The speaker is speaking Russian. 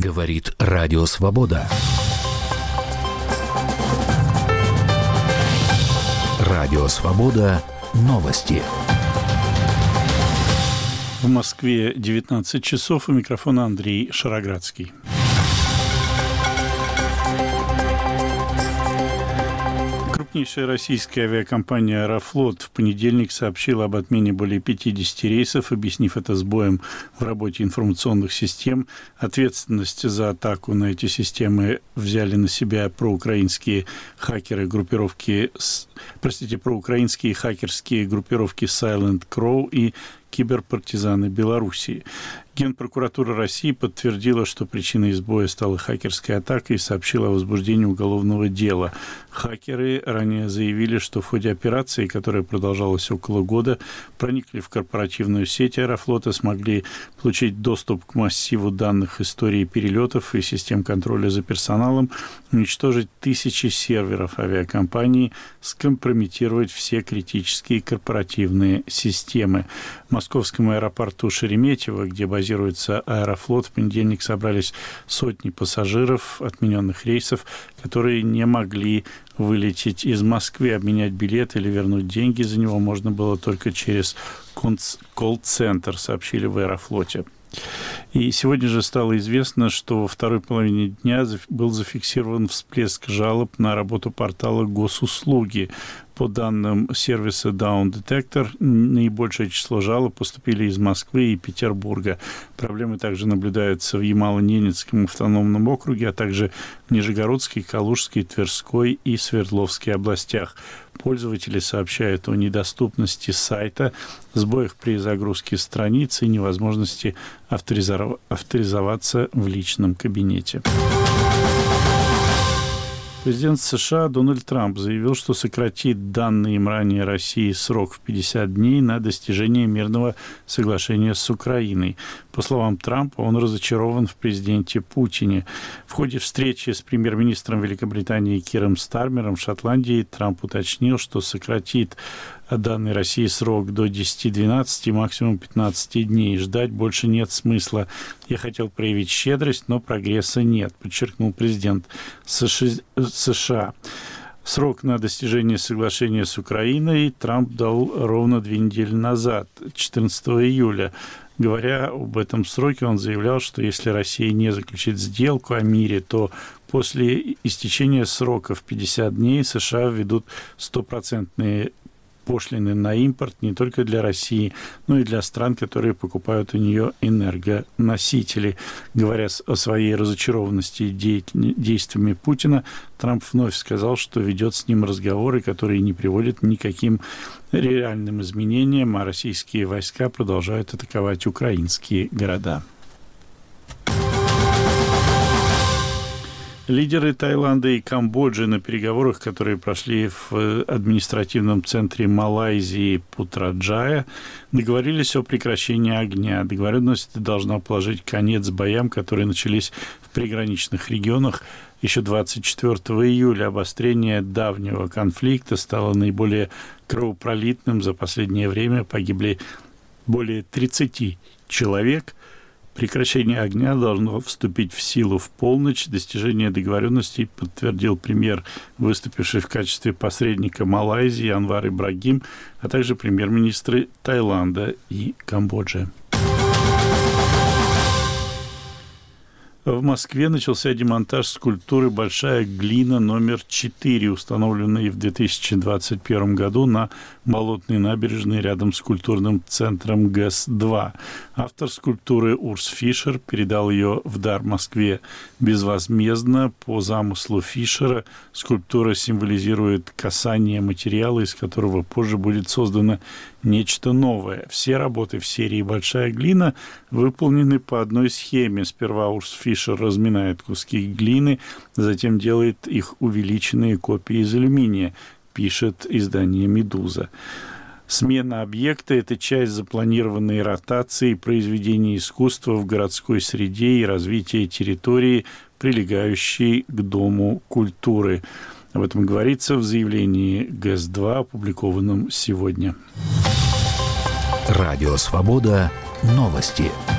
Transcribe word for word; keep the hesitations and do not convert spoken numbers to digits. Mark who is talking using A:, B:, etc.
A: Говорит Радио Свобода. Радио Свобода. Новости.
B: В Москве девятнадцать часов. У микрофона Андрей Шароградский. Крупнейшая российская авиакомпания «Аэрофлот» в понедельник сообщила об отмене более пятидесяти рейсов, объяснив это сбоем в работе информационных систем. Ответственность за атаку на эти системы взяли на себя проукраинские хакеры группировки, простите, проукраинские хакерские группировки Silent Crow и киберпартизаны Белоруссии. Генпрокуратура России подтвердила, что причиной сбоя стала хакерская атака и сообщила о возбуждении уголовного дела. Хакеры ранее заявили, что в ходе операции, которая продолжалась около года, проникли в корпоративную сеть Аэрофлота, смогли получить доступ к массиву данных истории перелетов и систем контроля за персоналом, уничтожить тысячи серверов авиакомпании, скомпрометировать все критические корпоративные системы. В московском аэропорту Шереметьево, где базируется Аэрофлот, в понедельник собрались сотни пассажиров отмененных рейсов, которые не могли вылететь из Москвы. Обменять билет или вернуть деньги за него можно было только через колл-центр, сообщили в Аэрофлоте. И сегодня же стало известно, что во второй половине дня был зафиксирован всплеск жалоб на работу портала Госуслуги. По данным сервиса Down Detector, наибольшее число жалоб поступили из Москвы и Петербурга. Проблемы также наблюдаются в Ямало-Ненецком автономном округе, а также в Нижегородской, Калужской, Тверской и Свердловской областях. Пользователи сообщают о недоступности сайта, сбоях при загрузке страниц и невозможности авторизов... авторизоваться в личном кабинете. Президент США Дональд Трамп заявил, что сократит данный им ранее России срок в пятьдесят дней на достижение мирного соглашения с Украиной. По словам Трампа, он разочарован в президенте Путине. В ходе встречи с премьер-министром Великобритании Киром Стармером в Шотландии Трамп уточнил, что сократит данный России срок до десяти-двенадцати, максимум пятнадцати дней. Ждать больше нет смысла. Я хотел проявить щедрость, но прогресса нет, подчеркнул президент США. Срок на достижение соглашения с Украиной Трамп дал ровно две недели назад, четырнадцатого июля. Говоря об этом сроке, он заявлял, что если Россия не заключит сделку о мире, то после истечения срока в пятьдесят дней США введут стопроцентные пошлины на импорт не только для России, но и для стран, которые покупают у нее энергоносители. Говоря о своей разочарованности действиями Путина, Трамп вновь сказал, что ведет с ним разговоры, которые не приводят ни к каким реальным изменениям, а российские войска продолжают атаковать украинские города. Лидеры Таиланда и Камбоджи на переговорах, которые прошли в административном центре Малайзии Путраджая, договорились о прекращении огня. Договоренность должна положить конец боям, которые начались в приграничных регионах еще двадцать четвёртого июля. Обострение давнего конфликта стало наиболее кровопролитным за последнее время. Погибли более тридцати человек. Прекращение огня должно вступить в силу в полночь. Достижение договоренностей подтвердил премьер, выступивший в качестве посредника Малайзии Анвар Ибрагим, а также премьер-министры Таиланда и Камбоджи. В Москве начался демонтаж скульптуры «Большая глина» номер четыре, установленной в две тысячи двадцать первом году на Болотной набережной рядом с культурным центром ГЭС два. Автор скульптуры Урс Фишер передал ее в дар Москве безвозмездно. По замыслу Фишера скульптура символизирует касание материала, из которого позже будет создано нечто новое. Все работы в серии «Большая глина» выполнены по одной схеме. Сперва Урс Фишер разминает куски глины, затем делает их увеличенные копии из алюминия, пишет издание «Медуза». Смена объекта – это часть запланированной ротации произведений искусства в городской среде и развития территории, прилегающей к Дому культуры. Об этом говорится в заявлении ГЭС два, опубликованном сегодня.
A: Радио «Свобода». Новости.